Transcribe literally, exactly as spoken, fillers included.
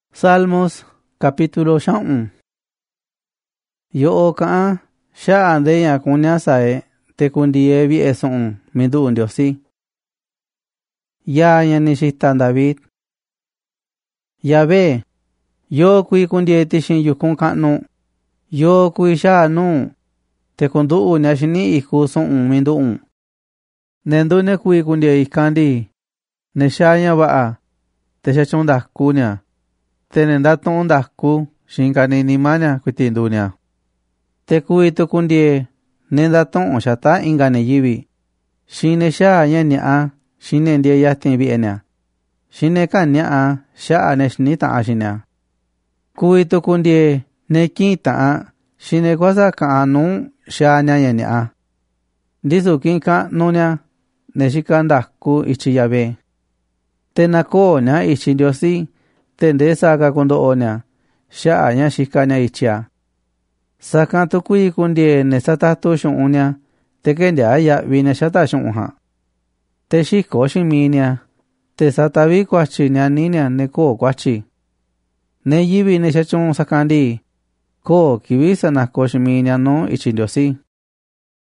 Salmos capítulo xa'un. Yo'o ka'an xa'a ndeña kuña sae te kundie vie'e su'un mindu'u Ndiosi. Ya ña ni xita David. Yahvé, yo kui kundie tixin yukun ka'nu, yo kui xa'a nu te kundu'u ña xini iku su'un mindu'u. Nendu ne kui kundie ikandi, ne xa'a ña va'a, te xachun daku ña. Te nendatu'un ndaku xinkani nima ña kuiti nduña. Te kui tu kundie nendatu'un xata inka neyivi. Xine xa'a ña ña'a xine ndie yatin vie'e ña. Xine ka ña'a xa'a ne xini ta'a xiña. Kui tu kundie ne kin ta'a xine kuasa ka'an nu xa'a ña ña ña'a. Ndisu kin ka'nu ña ne xika ndaku ichi Yahvé. Te nakoo ña ichi Ndiosi te nde saka kundo'o ña xa'a ña xika ña ichia. Sakan tu kui kundie ne satatu xu'un ña te kendia ya'vi ña xata xu'un jan. Te xiko ximi ña te satavi kuachi ñani ña ne koo kuachi. Ne yivi ne xachun sakandi koo kivi sanako ximi ña nu ichi Ndiosi.